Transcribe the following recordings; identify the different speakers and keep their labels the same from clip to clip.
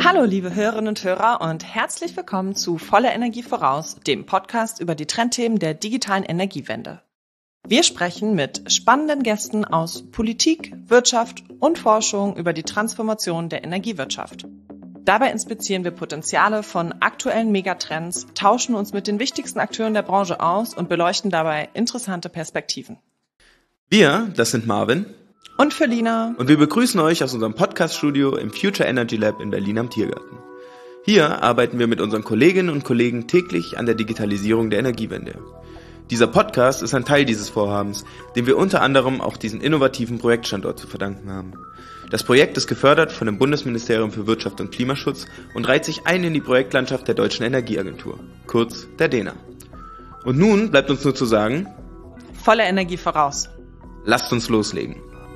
Speaker 1: Hallo liebe Hörerinnen und Hörer und herzlich willkommen zu Volle Energie voraus, dem Podcast über die Trendthemen der digitalen Energiewende. Wir sprechen mit spannenden Gästen aus Politik, Wirtschaft und Forschung über die Transformation der Energiewirtschaft. Dabei inspizieren wir Potenziale von aktuellen Megatrends, tauschen uns mit den wichtigsten Akteuren der Branche aus und beleuchten dabei interessante Perspektiven.
Speaker 2: Wir, das sind Marvin
Speaker 1: und Felina.
Speaker 2: Und wir begrüßen euch aus unserem Podcast-Studio im Future Energy Lab in Berlin am Tiergarten. Hier arbeiten wir mit unseren Kolleginnen und Kollegen täglich an der Digitalisierung der Energiewende. Dieser Podcast ist ein Teil dieses Vorhabens, dem wir unter anderem auch diesen innovativen Projektstandort zu verdanken haben. Das Projekt ist gefördert von dem Bundesministerium für Wirtschaft und Klimaschutz und reiht sich ein in die Projektlandschaft der Deutschen Energieagentur, kurz der DENA. Und nun bleibt uns nur zu sagen:
Speaker 1: Volle Energie voraus.
Speaker 2: Lasst uns loslegen.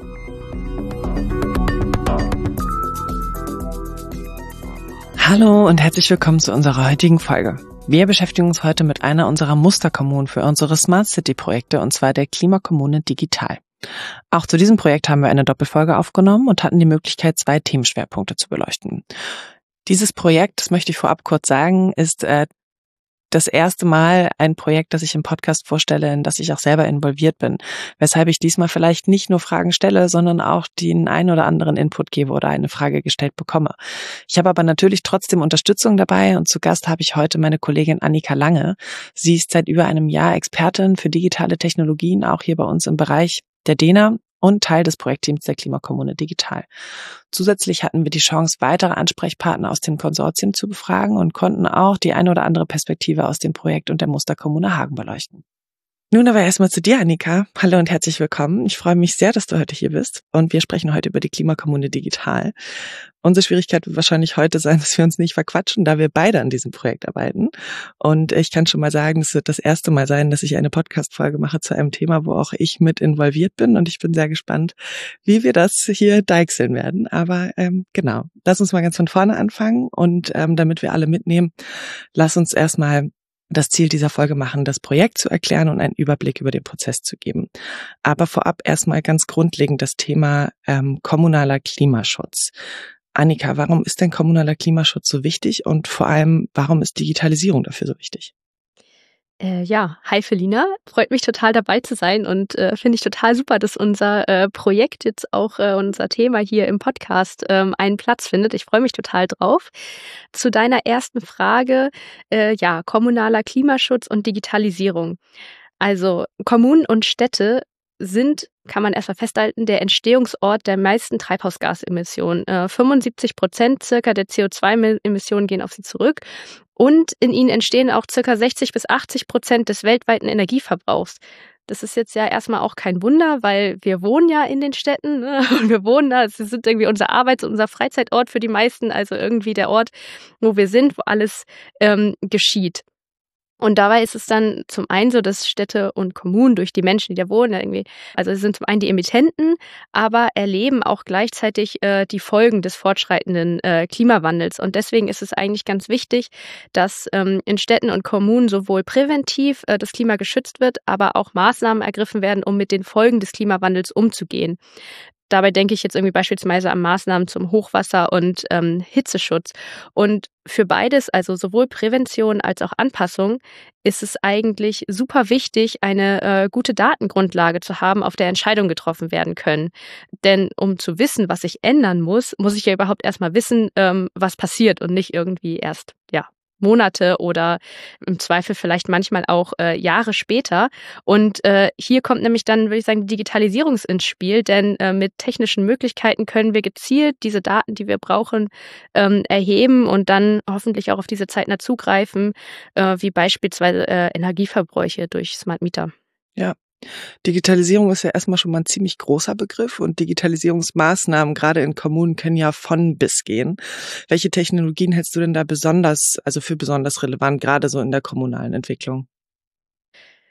Speaker 1: Hallo und herzlich willkommen zu unserer heutigen Folge. Wir beschäftigen uns heute mit einer unserer Musterkommunen für unsere Smart City Projekte, und zwar der Klimakommune Digital. Auch zu diesem Projekt haben wir eine Doppelfolge aufgenommen und hatten die Möglichkeit, 2 Themenschwerpunkte zu beleuchten. Dieses Projekt, das möchte ich vorab kurz sagen, ist das erste Mal ein Projekt, das ich im Podcast vorstelle, in das ich auch selber involviert bin, weshalb ich diesmal vielleicht nicht nur Fragen stelle, sondern auch den einen oder anderen Input gebe oder eine Frage gestellt bekomme. Ich habe aber natürlich trotzdem Unterstützung dabei, und zu Gast habe ich heute meine Kollegin Annika Lange. Sie ist seit über einem Jahr Expertin für digitale Technologien, auch hier bei uns im Bereich der DENA, und Teil des Projektteams der Klimakommune Digital. Zusätzlich hatten wir die Chance, weitere Ansprechpartner aus dem Konsortium zu befragen und konnten auch die eine oder andere Perspektive aus dem Projekt und der Musterkommune Hagen beleuchten. Nun aber erstmal zu dir, Annika. Hallo und herzlich willkommen. Ich freue mich sehr, dass du heute hier bist, und wir sprechen heute über die Klimakommune Digital. Unsere Schwierigkeit wird wahrscheinlich heute sein, dass wir uns nicht verquatschen, da wir beide an diesem Projekt arbeiten. Und ich kann schon mal sagen, es wird das erste Mal sein, dass ich eine Podcast-Folge mache zu einem Thema, wo auch ich mit involviert bin, und ich bin sehr gespannt, wie wir das hier deichseln werden. Aber genau, lass uns mal ganz von vorne anfangen, und damit wir alle mitnehmen, lass uns erstmal das Ziel dieser Folge machen, das Projekt zu erklären und einen Überblick über den Prozess zu geben. Aber vorab erstmal ganz grundlegend das Thema kommunaler Klimaschutz. Annika, warum ist denn kommunaler Klimaschutz so wichtig, und vor allem, warum ist Digitalisierung dafür so wichtig?
Speaker 3: Hi Felina, freut mich total dabei zu sein, und finde ich total super, dass unser Projekt jetzt auch unser Thema hier im Podcast einen Platz findet. Ich freue mich total drauf. Zu deiner ersten Frage, kommunaler Klimaschutz und Digitalisierung. Also Kommunen und Städte sind, kann man erstmal festhalten, der Entstehungsort der meisten Treibhausgasemissionen. 75% circa der CO2-Emissionen gehen auf sie zurück. Und in ihnen entstehen auch ca. 60-80% des weltweiten Energieverbrauchs. Das ist jetzt ja erstmal auch kein Wunder, weil wir wohnen ja in den Städten, ne? Und wir wohnen da, es sind irgendwie unser Arbeits- und unser Freizeitort für die meisten, also irgendwie der Ort, wo wir sind, wo alles geschieht. Und dabei ist es dann zum einen so, dass Städte und Kommunen durch die Menschen, die da wohnen, irgendwie, also es sind zum einen die Emittenten, aber erleben auch gleichzeitig die Folgen des fortschreitenden Klimawandels. Und deswegen ist es eigentlich ganz wichtig, dass in Städten und Kommunen sowohl präventiv das Klima geschützt wird, aber auch Maßnahmen ergriffen werden, um mit den Folgen des Klimawandels umzugehen. Dabei denke ich jetzt irgendwie beispielsweise an Maßnahmen zum Hochwasser- und Hitzeschutz. Und für beides, also sowohl Prävention als auch Anpassung, ist es eigentlich super wichtig, eine gute Datengrundlage zu haben, auf der Entscheidungen getroffen werden können. Denn um zu wissen, was sich ändern muss, muss ich ja überhaupt erstmal wissen, was passiert, und nicht irgendwie erst, Monate oder im Zweifel vielleicht manchmal auch Jahre später. Und hier kommt nämlich dann, würde ich sagen, die Digitalisierung ins Spiel, denn mit technischen Möglichkeiten können wir gezielt diese Daten, die wir brauchen, erheben und dann hoffentlich auch auf diese zeitnah zugreifen, wie beispielsweise Energieverbräuche durch Smart Meter.
Speaker 1: Ja. Digitalisierung ist ja erstmal schon mal ein ziemlich großer Begriff, und Digitalisierungsmaßnahmen gerade in Kommunen können ja von bis gehen. Welche Technologien hältst du denn da besonders relevant, gerade so in der kommunalen Entwicklung?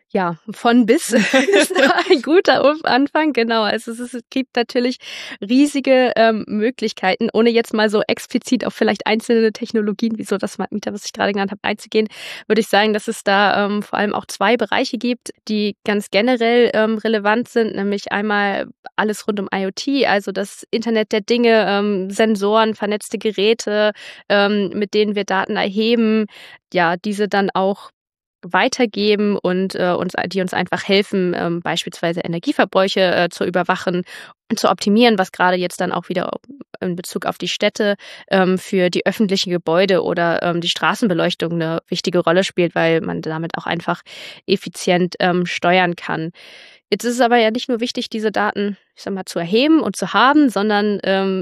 Speaker 3: Ja, von bis ist da ein guter Anfang, genau. Also es gibt natürlich riesige Möglichkeiten, ohne jetzt mal so explizit auf vielleicht einzelne Technologien, wie so das Smart Meter, was ich gerade genannt habe, einzugehen, würde ich sagen, dass es da vor allem auch 2 Bereiche gibt, die ganz generell relevant sind, nämlich einmal alles rund um IoT, also das Internet der Dinge, Sensoren, vernetzte Geräte, mit denen wir Daten erheben, ja, diese dann auch weitergeben und die uns einfach helfen, beispielsweise Energieverbräuche zu überwachen und zu optimieren, was gerade jetzt dann auch wieder in Bezug auf die Städte für die öffentlichen Gebäude oder die Straßenbeleuchtung eine wichtige Rolle spielt, weil man damit auch einfach effizient steuern kann. Jetzt ist es aber ja nicht nur wichtig, diese Daten, ich sag mal, zu erheben und zu haben, sondern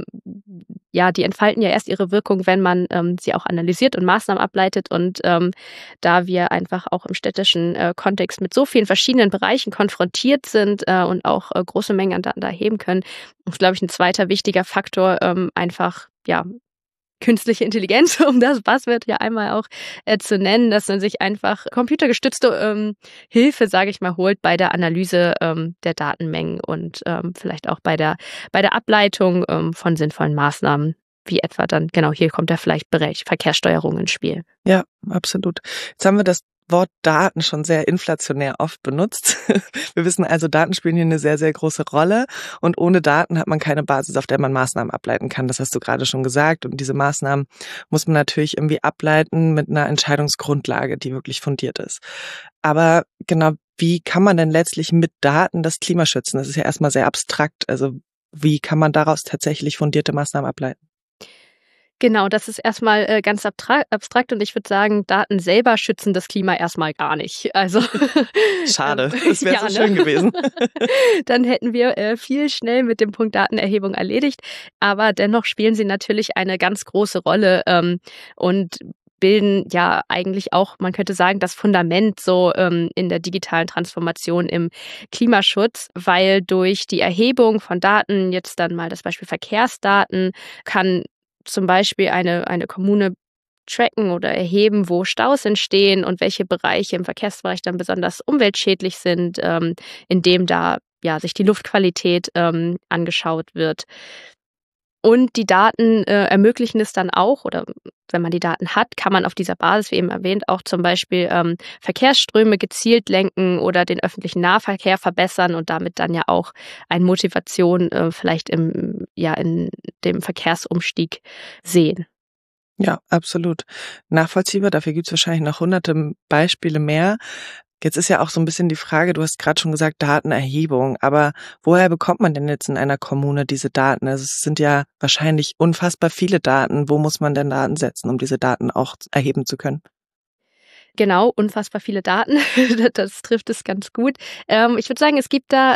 Speaker 3: ja, die entfalten ja erst ihre Wirkung, wenn man sie auch analysiert und Maßnahmen ableitet. Und da wir einfach auch im städtischen Kontext mit so vielen verschiedenen Bereichen konfrontiert sind und auch große Mengen an Daten da erheben können, ist, glaube ich, ein zweiter wichtiger Faktor einfach, ja, künstliche Intelligenz, um das Buzzword ja einmal auch zu nennen, dass man sich einfach computergestützte Hilfe, sage ich mal, holt bei der Analyse der Datenmengen und vielleicht auch bei der Ableitung von sinnvollen Maßnahmen, wie etwa dann, genau, hier kommt ja vielleicht Bereich Verkehrssteuerung ins Spiel.
Speaker 1: Ja, absolut. Jetzt haben wir das Wort Daten schon sehr inflationär oft benutzt. Wir wissen also, Daten spielen hier eine sehr, sehr große Rolle. Und ohne Daten hat man keine Basis, auf der man Maßnahmen ableiten kann. Das hast du gerade schon gesagt. Und diese Maßnahmen muss man natürlich irgendwie ableiten mit einer Entscheidungsgrundlage, die wirklich fundiert ist. Aber genau, wie kann man denn letztlich mit Daten das Klima schützen? Das ist ja erstmal sehr abstrakt. Also wie kann man daraus tatsächlich fundierte Maßnahmen ableiten?
Speaker 3: Genau, das ist erstmal ganz abstrakt und ich würde sagen, Daten selber schützen das Klima erstmal gar nicht. Also
Speaker 1: schade, das wäre
Speaker 3: ja,
Speaker 1: so schön gewesen.
Speaker 3: Dann hätten wir viel schnell mit dem Punkt Datenerhebung erledigt, aber dennoch spielen sie natürlich eine ganz große Rolle und bilden ja eigentlich auch, man könnte sagen, das Fundament so in der digitalen Transformation im Klimaschutz, weil durch die Erhebung von Daten, jetzt dann mal das Beispiel Verkehrsdaten, kann zum Beispiel eine Kommune tracken oder erheben, wo Staus entstehen und welche Bereiche im Verkehrsbereich dann besonders umweltschädlich sind, indem da ja sich die Luftqualität angeschaut wird. Und die Daten ermöglichen es dann auch, oder wenn man die Daten hat, kann man auf dieser Basis, wie eben erwähnt, auch zum Beispiel Verkehrsströme gezielt lenken oder den öffentlichen Nahverkehr verbessern und damit dann ja auch eine Motivation vielleicht in dem Verkehrsumstieg sehen.
Speaker 1: Ja, absolut. Nachvollziehbar. Dafür gibt es wahrscheinlich noch hunderte Beispiele mehr. Jetzt ist ja auch so ein bisschen die Frage, du hast gerade schon gesagt, Datenerhebung. Aber woher bekommt man denn jetzt in einer Kommune diese Daten? Also es sind ja wahrscheinlich unfassbar viele Daten. Wo muss man denn Daten setzen, um diese Daten auch erheben zu können?
Speaker 3: Genau, unfassbar viele Daten. Das trifft es ganz gut. Ich würde sagen, es gibt da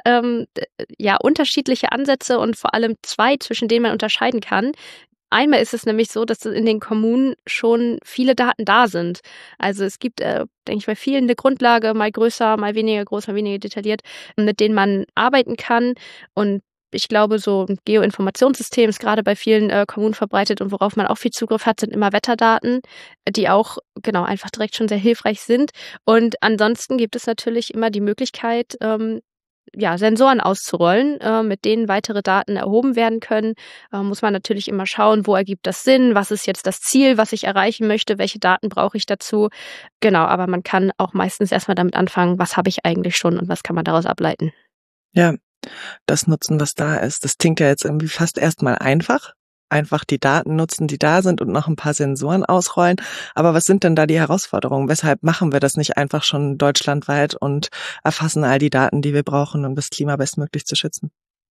Speaker 3: ja unterschiedliche Ansätze und vor allem 2, zwischen denen man unterscheiden kann. Einmal ist es nämlich so, dass in den Kommunen schon viele Daten da sind. Also es gibt, denke ich, bei vielen eine Grundlage, mal größer, mal weniger groß, mal weniger detailliert, mit denen man arbeiten kann. Und ich glaube, so ein Geoinformationssystem ist gerade bei vielen Kommunen verbreitet und worauf man auch viel Zugriff hat, sind immer Wetterdaten, die auch genau einfach direkt schon sehr hilfreich sind. Und ansonsten gibt es natürlich immer die Möglichkeit, Sensoren auszurollen, mit denen weitere Daten erhoben werden können. Muss man natürlich immer schauen, wo ergibt das Sinn, was ist jetzt das Ziel, was ich erreichen möchte, welche Daten brauche ich dazu. Genau, aber man kann auch meistens erstmal damit anfangen, was habe ich eigentlich schon und was kann man daraus ableiten.
Speaker 1: Ja, das Nutzen, was da ist. Das klingt ja jetzt irgendwie fast erstmal einfach. Einfach die Daten nutzen, die da sind und noch ein paar Sensoren ausrollen. Aber was sind denn da die Herausforderungen? Weshalb machen wir das nicht einfach schon deutschlandweit und erfassen all die Daten, die wir brauchen, um das Klima bestmöglich zu schützen?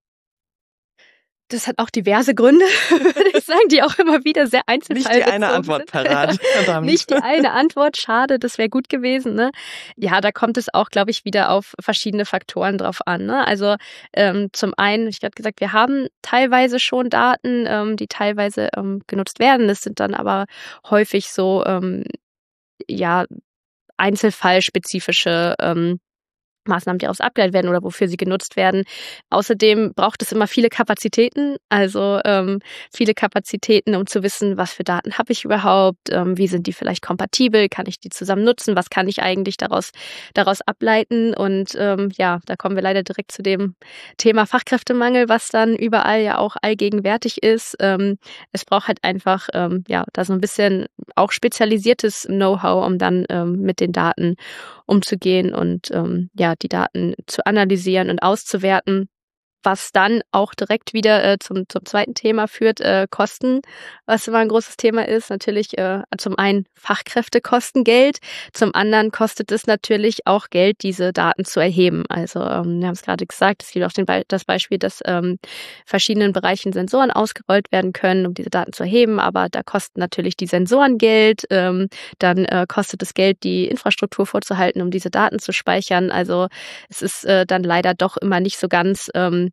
Speaker 3: Das hat auch diverse Gründe, würde ich sagen, die auch immer wieder sehr einzelfallbezogen
Speaker 1: Nicht die eine Antwort parat. Verdammt.
Speaker 3: Nicht die eine Antwort, schade, das wäre gut gewesen. Ne? Ja, da kommt es auch, glaube ich, wieder auf verschiedene Faktoren drauf an. Ne? Also zum einen, ich habe gesagt, wir haben teilweise schon Daten, die teilweise genutzt werden. Das sind dann aber häufig so einzelfallspezifische Maßnahmen, die daraus abgeleitet werden oder wofür sie genutzt werden. Außerdem braucht es immer viele Kapazitäten, also viele Kapazitäten, um zu wissen, was für Daten habe ich überhaupt, wie sind die vielleicht kompatibel, kann ich die zusammen nutzen, was kann ich eigentlich daraus ableiten. Und da kommen wir leider direkt zu dem Thema Fachkräftemangel, was dann überall ja auch allgegenwärtig ist. Es braucht halt einfach da so ein bisschen auch spezialisiertes Know-how, um dann mit den Daten umzugehen und die Daten zu analysieren und auszuwerten, was dann auch direkt wieder zum zweiten Thema führt, Kosten, was immer ein großes Thema ist. Natürlich zum einen Fachkräfte kosten Geld, zum anderen kostet es natürlich auch Geld, diese Daten zu erheben. Also wir haben es gerade gesagt, es gibt auch das Beispiel, dass verschiedenen Bereichen Sensoren ausgerollt werden können, um diese Daten zu erheben, aber da kosten natürlich die Sensoren Geld, dann kostet es Geld, die Infrastruktur vorzuhalten, um diese Daten zu speichern. Also es ist dann leider doch immer nicht so ganz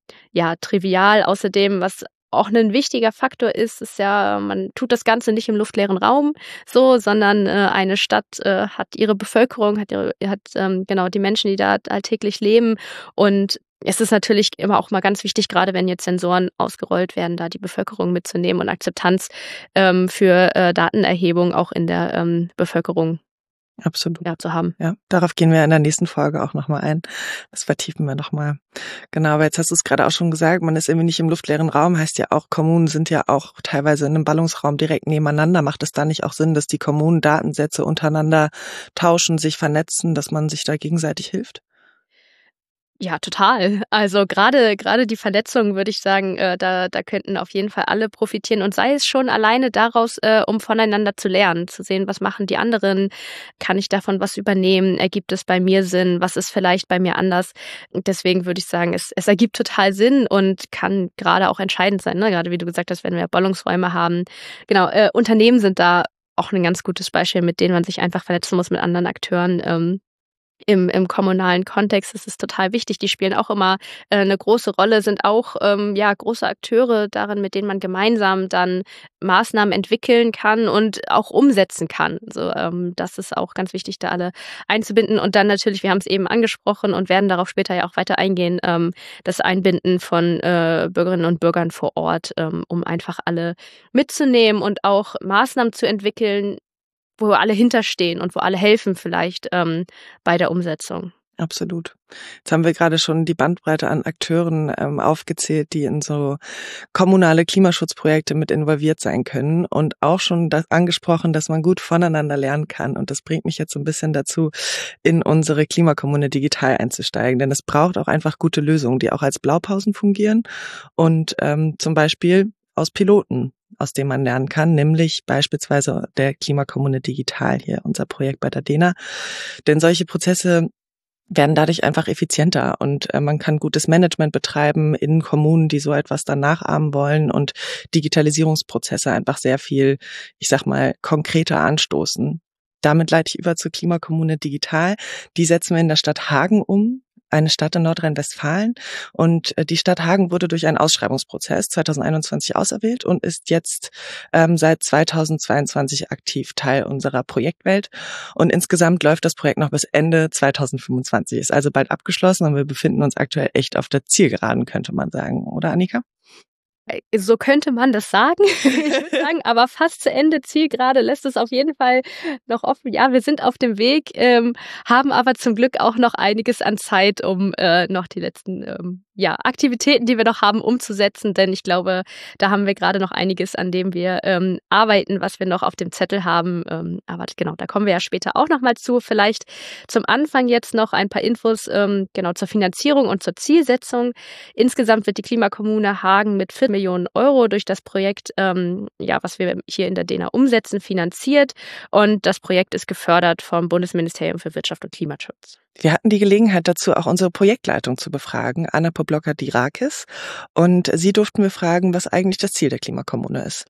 Speaker 3: trivial. Außerdem, was auch ein wichtiger Faktor ist ja, man tut das Ganze nicht im luftleeren Raum so, sondern eine Stadt hat ihre Bevölkerung, hat die Menschen, die da alltäglich leben. Und es ist natürlich immer auch mal ganz wichtig, gerade wenn jetzt Sensoren ausgerollt werden, da die Bevölkerung mitzunehmen und Akzeptanz für Datenerhebung auch in der Bevölkerung
Speaker 1: Absolut.
Speaker 3: Zu haben.
Speaker 1: Ja, darauf gehen wir in der nächsten Folge auch nochmal ein. Das vertiefen wir nochmal. Genau, aber jetzt hast du es gerade auch schon gesagt, man ist irgendwie nicht im luftleeren Raum, heißt ja auch, Kommunen sind ja auch teilweise in einem Ballungsraum direkt nebeneinander. Macht es da nicht auch Sinn, dass die Kommunen Datensätze untereinander tauschen, sich vernetzen, dass man sich da gegenseitig hilft?
Speaker 3: Ja, total. Also gerade die Vernetzung, würde ich sagen, da könnten auf jeden Fall alle profitieren. Und sei es schon alleine daraus, um voneinander zu lernen, zu sehen, was machen die anderen, kann ich davon was übernehmen, ergibt es bei mir Sinn, was ist vielleicht bei mir anders. Und deswegen würde ich sagen, es ergibt total Sinn und kann gerade auch entscheidend sein. Ne? Gerade wie du gesagt hast, wenn wir Ballungsräume haben. Genau, Unternehmen sind da auch ein ganz gutes Beispiel, mit denen man sich einfach vernetzen muss mit anderen Akteuren. Im kommunalen Kontext ist es total wichtig. Die spielen auch immer eine große Rolle, sind auch große Akteure darin, mit denen man gemeinsam dann Maßnahmen entwickeln kann und auch umsetzen kann. Also das ist auch ganz wichtig, da alle einzubinden. Und dann natürlich, wir haben es eben angesprochen und werden darauf später ja auch weiter eingehen, das Einbinden von Bürgerinnen und Bürgern vor Ort, um einfach alle mitzunehmen und auch Maßnahmen zu entwickeln, wo alle hinterstehen und wo alle helfen vielleicht bei der Umsetzung.
Speaker 1: Absolut. Jetzt haben wir gerade schon die Bandbreite an Akteuren aufgezählt, die in so kommunale Klimaschutzprojekte mit involviert sein können und auch schon angesprochen, dass man gut voneinander lernen kann. Und das bringt mich jetzt so ein bisschen dazu, in unsere Klimakommune digital einzusteigen. Denn es braucht auch einfach gute Lösungen, die auch als Blaupausen fungieren und zum Beispiel aus Piloten, aus dem man lernen kann, nämlich beispielsweise der Klimakommune Digital, hier unser Projekt bei der DENA. Denn solche Prozesse werden dadurch einfach effizienter und man kann gutes Management betreiben in Kommunen, die so etwas dann nachahmen wollen und Digitalisierungsprozesse einfach sehr viel, ich sag mal, konkreter anstoßen. Damit leite ich über zur Klimakommune Digital. Die setzen wir in der Stadt Hagen um, eine Stadt in Nordrhein-Westfalen. Und die Stadt Hagen wurde durch einen Ausschreibungsprozess 2021 auserwählt und ist jetzt seit 2022 aktiv Teil unserer Projektwelt. Und insgesamt läuft das Projekt noch bis Ende 2025. Ist also bald abgeschlossen und wir befinden uns aktuell echt auf der Zielgeraden, könnte man sagen. Oder, Annika?
Speaker 3: So könnte man das sagen. Ich würde sagen, aber fast zu Ende, Zielgerade lässt es auf jeden Fall noch offen. Ja, wir sind auf dem Weg, haben aber zum Glück auch noch einiges an Zeit, um noch die letzten Aktivitäten, die wir noch haben, umzusetzen. Denn ich glaube, da haben wir gerade noch einiges, an dem wir arbeiten, was wir noch auf dem Zettel haben. Aber genau, da kommen wir ja später auch noch mal zu. Vielleicht zum Anfang jetzt noch ein paar Infos zur Finanzierung und zur Zielsetzung. Insgesamt wird die Klimakommune Hagen mit 4 Millionen Euro durch das Projekt, was wir hier in der DENA umsetzen, finanziert. Und das Projekt ist gefördert vom Bundesministerium für Wirtschaft und Klimaschutz.
Speaker 1: Wir hatten die Gelegenheit dazu, auch unsere Projektleitung zu befragen, Anna Poblocker-Dirakis. Und sie durften wir fragen, was eigentlich das Ziel der Klimakommune ist.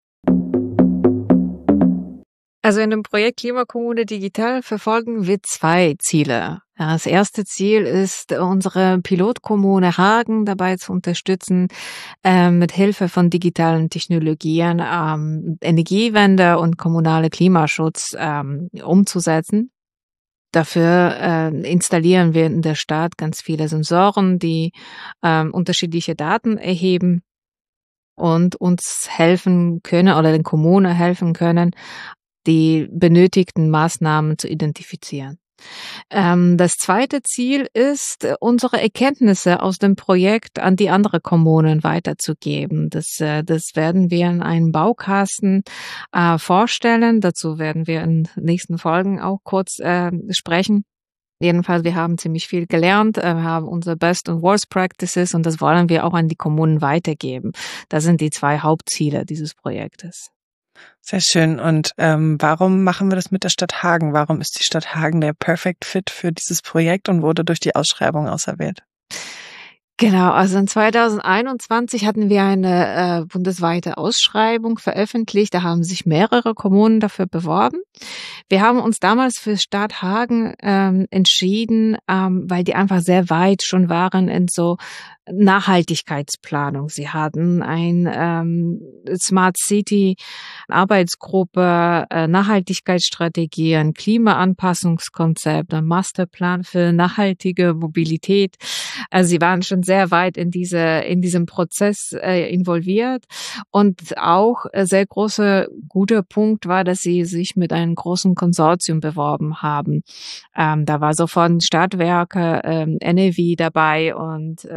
Speaker 4: Also in dem Projekt Klimakommune Digital verfolgen wir 2 Ziele. Das erste Ziel ist, unsere Pilotkommune Hagen dabei zu unterstützen, mit Hilfe von digitalen Technologien Energiewende und kommunale Klimaschutz umzusetzen. Dafür installieren wir in der Stadt ganz viele Sensoren, die unterschiedliche Daten erheben und uns helfen können oder den Kommunen helfen können, die benötigten Maßnahmen zu identifizieren. Das zweite Ziel ist, unsere Erkenntnisse aus dem Projekt an die anderen Kommunen weiterzugeben. Das werden wir in einem Baukasten vorstellen. Dazu werden wir in den nächsten Folgen auch kurz sprechen. Jedenfalls, wir haben ziemlich viel gelernt, wir haben unsere Best und Worst Practices und das wollen wir auch an die Kommunen weitergeben. Das sind die 2 Hauptziele dieses Projektes.
Speaker 1: Sehr schön. Und warum machen wir das mit der Stadt Hagen? Warum ist die Stadt Hagen der Perfect Fit für dieses Projekt und wurde durch die Ausschreibung auserwählt?
Speaker 4: Genau, also in 2021 hatten wir eine bundesweite Ausschreibung veröffentlicht. Da haben sich mehrere Kommunen dafür beworben. Wir haben uns damals für Stadt Hagen entschieden, weil die einfach sehr weit schon waren in so Nachhaltigkeitsplanung. Sie hatten ein Smart City Arbeitsgruppe, Nachhaltigkeitsstrategie, ein Klimaanpassungskonzept, ein Masterplan für nachhaltige Mobilität. Also sie waren schon sehr weit in diesem Prozess involviert. Und auch sehr guter Punkt war, dass sie sich mit einem großen Konsortium beworben haben. Da war sofort Stadtwerke, NRW dabei und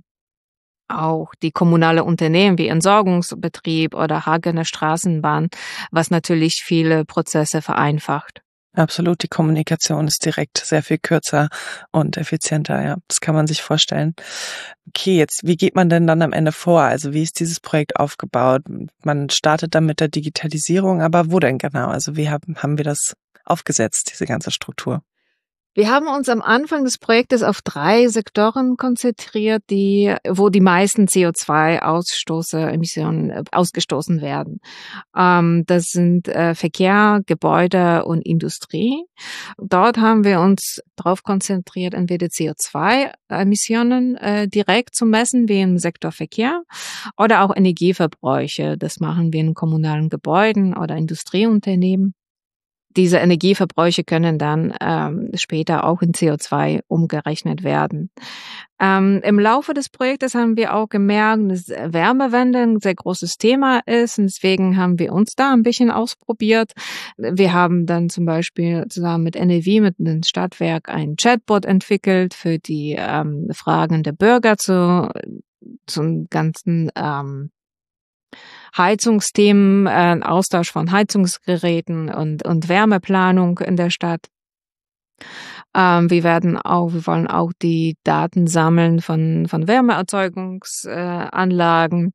Speaker 4: auch die kommunale Unternehmen wie Entsorgungsbetrieb oder Hagener Straßenbahn, was natürlich viele Prozesse vereinfacht.
Speaker 1: Absolut, die Kommunikation ist direkt sehr viel kürzer und effizienter, ja, das kann man sich vorstellen. Okay, jetzt, wie geht man denn dann am Ende vor? Also wie ist dieses Projekt aufgebaut? Man startet dann mit der Digitalisierung, aber wo denn genau? Also wie haben wir das aufgesetzt, diese ganze Struktur?
Speaker 4: Wir haben uns am Anfang des Projektes auf 3 Sektoren konzentriert, wo die meisten CO2-Emissionen ausgestoßen werden. Das sind Verkehr, Gebäude und Industrie. Dort haben wir uns darauf konzentriert, entweder CO2-Emissionen direkt zu messen, wie im Sektor Verkehr, oder auch Energieverbräuche. Das machen wir in kommunalen Gebäuden oder Industrieunternehmen. Diese Energieverbräuche können dann später auch in CO2 umgerechnet werden. Im Laufe des Projektes haben wir auch gemerkt, dass Wärmewende ein sehr großes Thema ist und deswegen haben wir uns da ein bisschen ausprobiert. Wir haben dann zum Beispiel zusammen mit NRW, mit dem Stadtwerk, einen Chatbot entwickelt für die Fragen der Bürger zum ganzen Heizungsthemen, Austausch von Heizungsgeräten und Wärmeplanung in der Stadt. Wir wollen auch die Daten sammeln von Wärmeerzeugungsanlagen.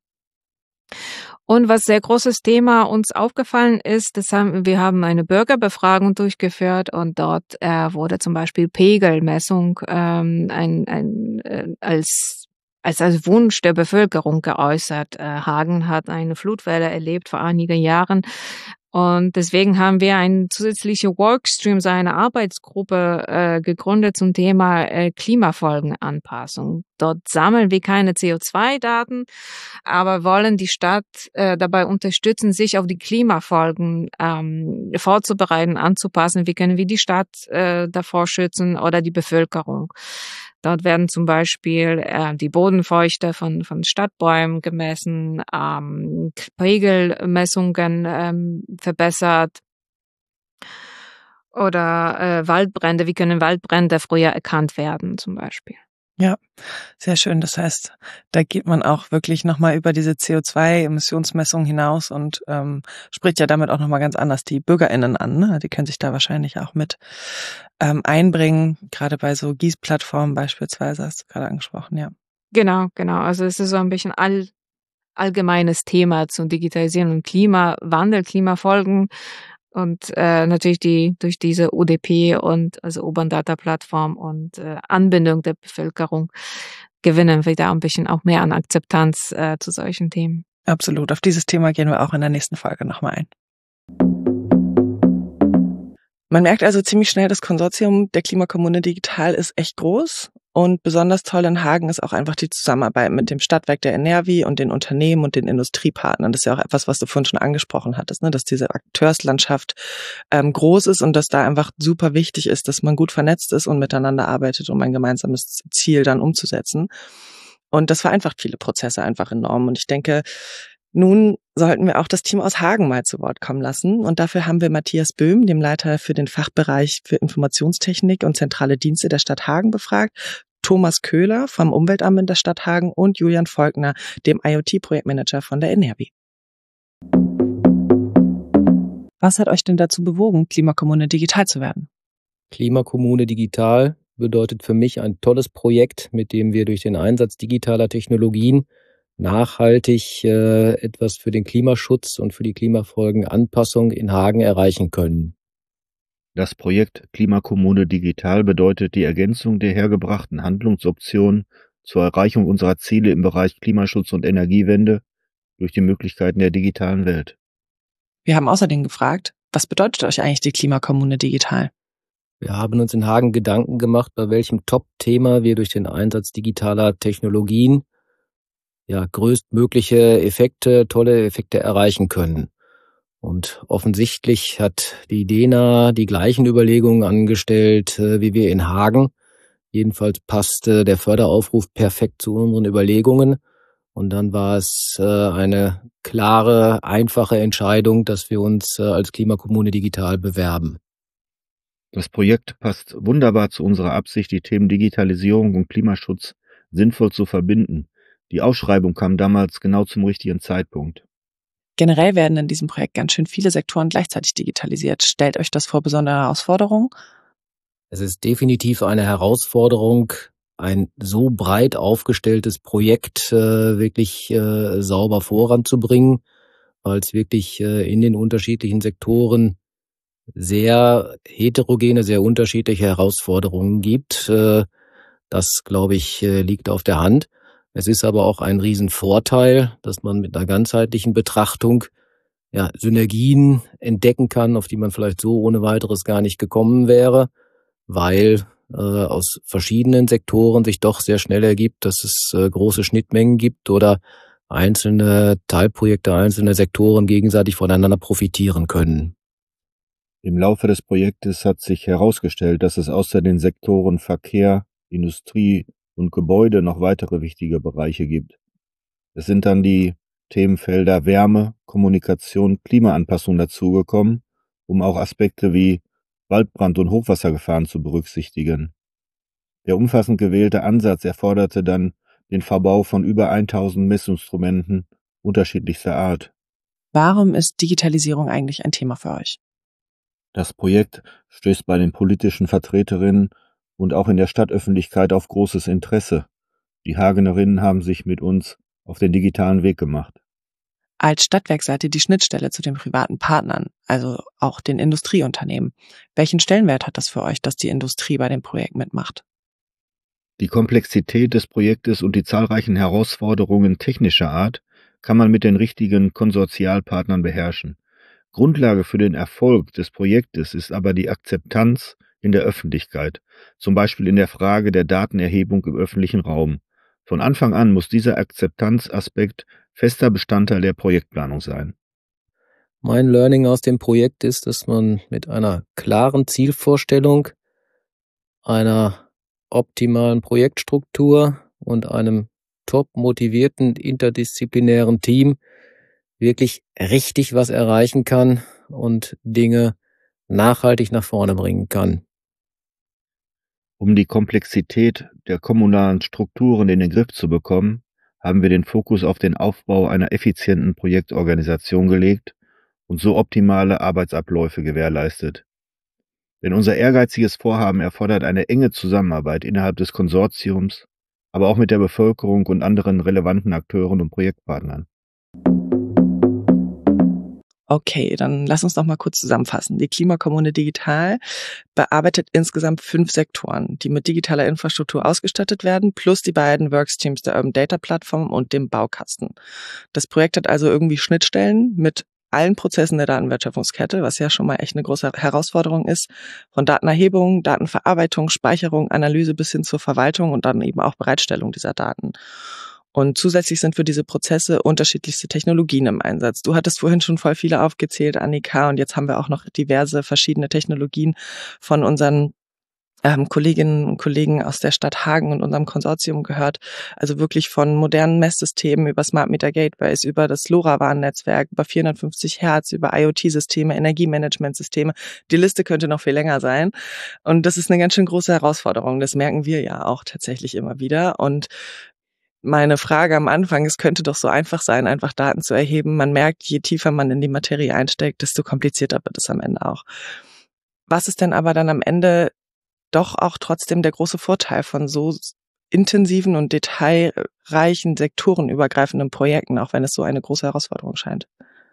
Speaker 4: Und was sehr großes Thema uns aufgefallen ist, wir haben eine Bürgerbefragung durchgeführt und dort wurde zum Beispiel Pegelmessung als Wunsch der Bevölkerung geäußert. Hagen hat eine Flutwelle erlebt vor einigen Jahren und deswegen haben wir eine zusätzliche Workstream, so eine Arbeitsgruppe gegründet zum Thema Klimafolgenanpassung. Dort sammeln wir keine CO2-Daten, aber wollen die Stadt dabei unterstützen, sich auf die Klimafolgen vorzubereiten, anzupassen. Wie können wir die Stadt davor schützen oder die Bevölkerung? Dort werden zum Beispiel die Bodenfeuchte von Stadtbäumen gemessen, Pegelmessungen verbessert oder Waldbrände. Wie können Waldbrände früher erkannt werden zum Beispiel?
Speaker 1: Ja, sehr schön. Das heißt, da geht man auch wirklich nochmal über diese CO2-Emissionsmessung hinaus und spricht ja damit auch nochmal ganz anders die BürgerInnen an. Ne? Die können sich da wahrscheinlich auch mit einbringen, gerade bei so Gießplattformen beispielsweise, hast du gerade angesprochen, ja.
Speaker 4: Genau. Also es ist so ein bisschen allgemeines Thema zum Digitalisieren und Klimawandel, Klimafolgen. Und natürlich durch diese UDP und also Urban Data Plattform und Anbindung der Bevölkerung gewinnen wir da ein bisschen auch mehr an Akzeptanz zu solchen Themen.
Speaker 1: Absolut. Auf dieses Thema gehen wir auch in der nächsten Folge nochmal ein. Man merkt also ziemlich schnell, das Konsortium der Klimakommune Digital ist echt groß Und besonders toll in Hagen ist auch einfach die Zusammenarbeit mit dem Stadtwerk der NRW und den Unternehmen und den Industriepartnern. Das ist ja auch etwas, was du vorhin schon angesprochen hattest, ne? Dass diese Akteurslandschaft groß ist und dass da einfach super wichtig ist, dass man gut vernetzt ist und miteinander arbeitet, um ein gemeinsames Ziel dann umzusetzen. Und das vereinfacht viele Prozesse einfach enorm. Und ich denke, nun sollten wir auch das Team aus Hagen mal zu Wort kommen lassen. Und dafür haben wir Matthias Böhm, dem Leiter für den Fachbereich für Informationstechnik und zentrale Dienste der Stadt Hagen, befragt, Thomas Köhler vom Umweltamt in der Stadt Hagen und Julian Volkner, dem IoT-Projektmanager von der NRW. Was hat euch denn dazu bewogen, Klimakommune digital zu werden?
Speaker 5: Klimakommune digital bedeutet für mich ein tolles Projekt, mit dem wir durch den Einsatz digitaler Technologien nachhaltig etwas für den Klimaschutz und für die Klimafolgenanpassung in Hagen erreichen können.
Speaker 6: Das Projekt Klimakommune digital bedeutet die Ergänzung der hergebrachten Handlungsoptionen zur Erreichung unserer Ziele im Bereich Klimaschutz und Energiewende durch die Möglichkeiten der digitalen Welt.
Speaker 1: Wir haben außerdem gefragt, was bedeutet euch eigentlich die Klimakommune digital?
Speaker 5: Wir haben uns in Hagen Gedanken gemacht, bei welchem Top-Thema wir durch den Einsatz digitaler Technologien größtmögliche Effekte, tolle Effekte erreichen können. Und offensichtlich hat die DENA die gleichen Überlegungen angestellt wie wir in Hagen. Jedenfalls passte der Förderaufruf perfekt zu unseren Überlegungen. Und dann war es eine klare, einfache Entscheidung, dass wir uns als Klimakommune digital bewerben.
Speaker 6: Das Projekt passt wunderbar zu unserer Absicht, die Themen Digitalisierung und Klimaschutz sinnvoll zu verbinden. Die Ausschreibung kam damals genau zum richtigen Zeitpunkt.
Speaker 1: Generell werden in diesem Projekt ganz schön viele Sektoren gleichzeitig digitalisiert. Stellt euch das vor besondere Herausforderungen?
Speaker 5: Es ist definitiv eine Herausforderung, ein so breit aufgestelltes Projekt wirklich sauber voranzubringen, weil es wirklich in den unterschiedlichen Sektoren sehr heterogene, sehr unterschiedliche Herausforderungen gibt. Das, glaube ich, liegt auf der Hand. Es ist aber auch ein Riesenvorteil, dass man mit einer ganzheitlichen Betrachtung Synergien entdecken kann, auf die man vielleicht so ohne weiteres gar nicht gekommen wäre, weil aus verschiedenen Sektoren sich doch sehr schnell ergibt, dass es große Schnittmengen gibt oder einzelne Teilprojekte, einzelne Sektoren gegenseitig voneinander profitieren können.
Speaker 6: Im Laufe des Projektes hat sich herausgestellt, dass es außer den Sektoren Verkehr, Industrie und Gebäude noch weitere wichtige Bereiche gibt. Es sind dann die Themenfelder Wärme, Kommunikation, Klimaanpassung dazugekommen, um auch Aspekte wie Waldbrand und Hochwassergefahren zu berücksichtigen. Der umfassend gewählte Ansatz erforderte dann den Verbau von über 1000 Messinstrumenten unterschiedlichster Art.
Speaker 1: Warum ist Digitalisierung eigentlich ein Thema für euch?
Speaker 6: Das Projekt stößt bei den politischen Vertreterinnen und auch in der Stadtöffentlichkeit auf großes Interesse. Die Hagenerinnen haben sich mit uns auf den digitalen Weg gemacht.
Speaker 1: Als Stadtwerk seid ihr die Schnittstelle zu den privaten Partnern, also auch den Industrieunternehmen. Welchen Stellenwert hat das für euch, dass die Industrie bei dem Projekt mitmacht?
Speaker 6: Die Komplexität des Projektes und die zahlreichen Herausforderungen technischer Art kann man mit den richtigen Konsortialpartnern beherrschen. Grundlage für den Erfolg des Projektes ist aber die Akzeptanz in der Öffentlichkeit, zum Beispiel in der Frage der Datenerhebung im öffentlichen Raum. Von Anfang an muss dieser Akzeptanzaspekt fester Bestandteil der Projektplanung sein.
Speaker 5: Mein Learning aus dem Projekt ist, dass man mit einer klaren Zielvorstellung, einer optimalen Projektstruktur und einem top motivierten interdisziplinären Team wirklich richtig was erreichen kann und Dinge nachhaltig nach vorne bringen kann.
Speaker 6: Um die Komplexität der kommunalen Strukturen in den Griff zu bekommen, haben wir den Fokus auf den Aufbau einer effizienten Projektorganisation gelegt und so optimale Arbeitsabläufe gewährleistet. Denn unser ehrgeiziges Vorhaben erfordert eine enge Zusammenarbeit innerhalb des Konsortiums, aber auch mit der Bevölkerung und anderen relevanten Akteuren und Projektpartnern.
Speaker 1: Okay, dann lass uns noch mal kurz zusammenfassen. Die Klimakommune Digital bearbeitet insgesamt 5 Sektoren, die mit digitaler Infrastruktur ausgestattet werden, plus die beiden Workstreams der Urban Data Plattform und dem Baukasten. Das Projekt hat also irgendwie Schnittstellen mit allen Prozessen der Datenwertschöpfungskette, was ja schon mal echt eine große Herausforderung ist, von Datenerhebung, Datenverarbeitung, Speicherung, Analyse bis hin zur Verwaltung und dann eben auch Bereitstellung dieser Daten. Und zusätzlich sind für diese Prozesse unterschiedlichste Technologien im Einsatz. Du hattest vorhin schon voll viele aufgezählt, Annika, und jetzt haben wir auch noch diverse verschiedene Technologien von unseren Kolleginnen und Kollegen aus der Stadt Hagen und unserem Konsortium gehört. Also wirklich von modernen Messsystemen über Smart Meter Gateways, über das LoRaWAN-Netzwerk, über 450 Hertz, über IoT-Systeme, Energiemanagementsysteme. Die Liste könnte noch viel länger sein. Und das ist eine ganz schön große Herausforderung. Das merken wir ja auch tatsächlich immer wieder. Und meine Frage am Anfang, es könnte doch so einfach sein, einfach Daten zu erheben. Man merkt, je tiefer man in die Materie einsteigt, desto komplizierter wird es am Ende auch. Was ist denn aber dann am Ende doch auch trotzdem der große Vorteil von so intensiven und detailreichen, sektorenübergreifenden Projekten, auch wenn es so eine große Herausforderung scheint?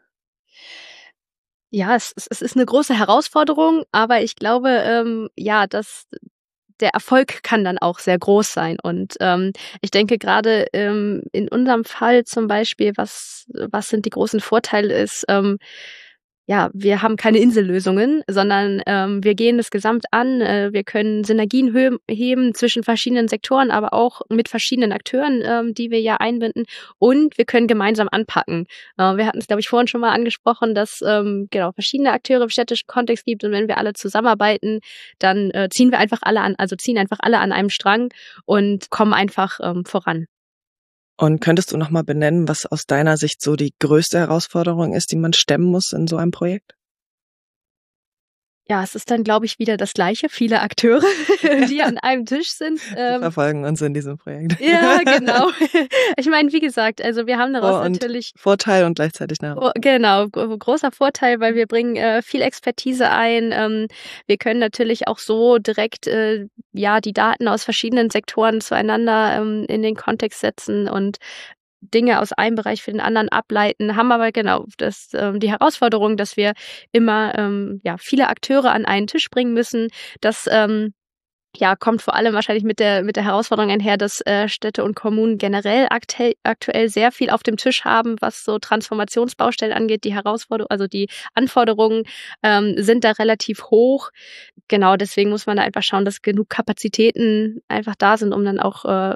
Speaker 3: Ja, es ist eine große Herausforderung, aber ich glaube, dass der Erfolg kann dann auch sehr groß sein. Und ich denke gerade in unserem Fall zum Beispiel, was sind die großen Vorteile ist, wir haben keine Insellösungen, sondern wir gehen das gesamt an. Wir können Synergien heben zwischen verschiedenen Sektoren, aber auch mit verschiedenen Akteuren, die wir ja einbinden. Und wir können gemeinsam anpacken. Wir hatten es, glaube ich, vorhin schon mal angesprochen, dass verschiedene Akteure im städtischen Kontext gibt. Und wenn wir alle zusammenarbeiten, dann ziehen einfach alle an einem Strang und kommen einfach voran.
Speaker 1: Und könntest du nochmal benennen, was aus deiner Sicht so die größte Herausforderung ist, die man stemmen muss in so einem Projekt?
Speaker 3: Ja, es ist dann, glaube ich, wieder das Gleiche. Viele Akteure, die an einem Tisch sind.
Speaker 1: Die verfolgen uns in diesem Projekt.
Speaker 3: Ja, genau. Ich meine, wie gesagt, also wir haben daraus natürlich
Speaker 1: Vorteil und gleichzeitig
Speaker 3: Genau, großer Vorteil, weil wir bringen viel Expertise ein. Wir können natürlich auch so direkt die Daten aus verschiedenen Sektoren zueinander in den Kontext setzen und Dinge aus einem Bereich für den anderen ableiten, haben aber genau die Herausforderung, dass wir immer viele Akteure an einen Tisch bringen müssen. Das kommt vor allem wahrscheinlich mit der Herausforderung einher, dass Städte und Kommunen generell aktuell sehr viel auf dem Tisch haben, was so Transformationsbaustellen angeht. Die Herausforderung, also die Anforderungen sind da relativ hoch. Genau, deswegen muss man da einfach schauen, dass genug Kapazitäten einfach da sind, um dann auch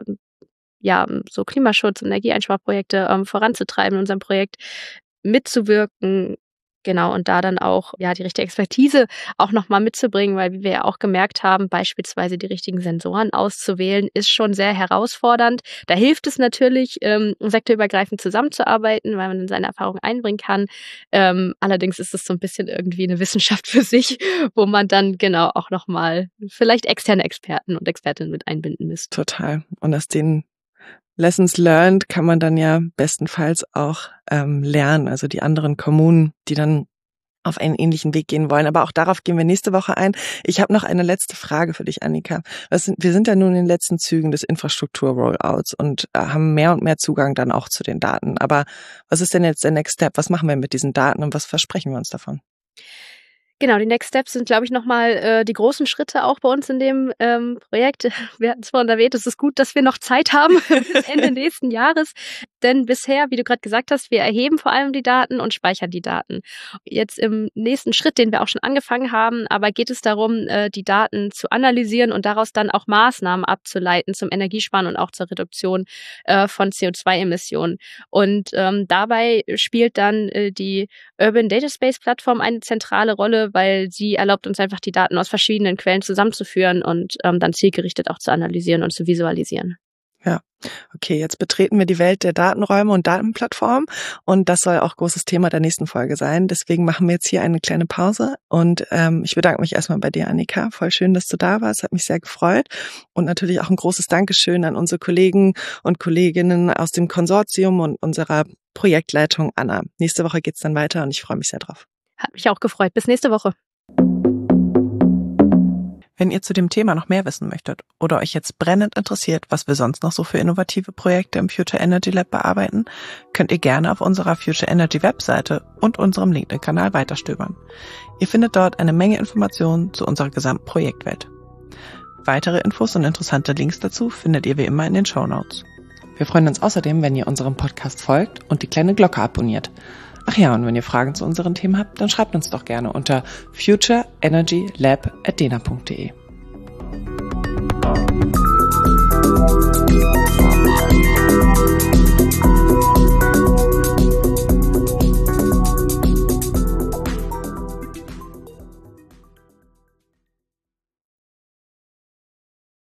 Speaker 3: so Klimaschutz- und Energieeinsparprojekte voranzutreiben in unserem Projekt, mitzuwirken, genau, und da dann auch die richtige Expertise auch nochmal mitzubringen, weil wie wir ja auch gemerkt haben, beispielsweise die richtigen Sensoren auszuwählen, ist schon sehr herausfordernd. Da hilft es natürlich, sektorübergreifend zusammenzuarbeiten, weil man dann seine Erfahrungen einbringen kann. Allerdings ist es so ein bisschen irgendwie eine Wissenschaft für sich, wo man dann genau auch nochmal vielleicht externe Experten und Expertinnen mit einbinden müsste.
Speaker 1: Total. Und aus den Lessons learned kann man dann ja bestenfalls auch lernen, also die anderen Kommunen, die dann auf einen ähnlichen Weg gehen wollen. Aber auch darauf gehen wir nächste Woche ein. Ich habe noch eine letzte Frage für dich, Annika. Wir sind ja nun in den letzten Zügen des Infrastruktur-Rollouts und haben mehr und mehr Zugang dann auch zu den Daten. Aber was ist denn jetzt der Next Step? Was machen wir mit diesen Daten und was versprechen wir uns davon?
Speaker 3: Genau, die Next Steps sind, glaube ich, nochmal die großen Schritte auch bei uns in dem Projekt. Wir hatten es vorhin erwähnt, es ist gut, dass wir noch Zeit haben bis Ende nächsten Jahres. Denn bisher, wie du gerade gesagt hast, wir erheben vor allem die Daten und speichern die Daten. Jetzt im nächsten Schritt, den wir auch schon angefangen haben, aber geht es darum, die Daten zu analysieren und daraus dann auch Maßnahmen abzuleiten zum Energiesparen und auch zur Reduktion von CO2-Emissionen. Und dabei spielt dann die Urban Data Space Plattform eine zentrale Rolle, weil sie erlaubt uns einfach, die Daten aus verschiedenen Quellen zusammenzuführen und dann zielgerichtet auch zu analysieren und zu visualisieren.
Speaker 1: Ja, okay, jetzt betreten wir die Welt der Datenräume und Datenplattformen und das soll auch großes Thema der nächsten Folge sein. Deswegen machen wir jetzt hier eine kleine Pause und ich bedanke mich erstmal bei dir, Annika. Voll schön, dass du da warst, hat mich sehr gefreut und natürlich auch ein großes Dankeschön an unsere Kollegen und Kolleginnen aus dem Konsortium und unserer Projektleitung Anna. Nächste Woche geht's dann weiter und ich freue mich sehr drauf.
Speaker 3: Hat mich auch gefreut. Bis nächste Woche.
Speaker 1: Wenn ihr zu dem Thema noch mehr wissen möchtet oder euch jetzt brennend interessiert, was wir sonst noch so für innovative Projekte im Future Energy Lab bearbeiten, könnt ihr gerne auf unserer Future Energy Webseite und unserem LinkedIn-Kanal weiterstöbern. Ihr findet dort eine Menge Informationen zu unserer gesamten Projektwelt. Weitere Infos und interessante Links dazu findet ihr wie immer in den Shownotes. Wir freuen uns außerdem, wenn ihr unserem Podcast folgt und die kleine Glocke abonniert. Ach ja, und wenn ihr Fragen zu unseren Themen habt, dann schreibt uns doch gerne unter futureenergylab@dena.de.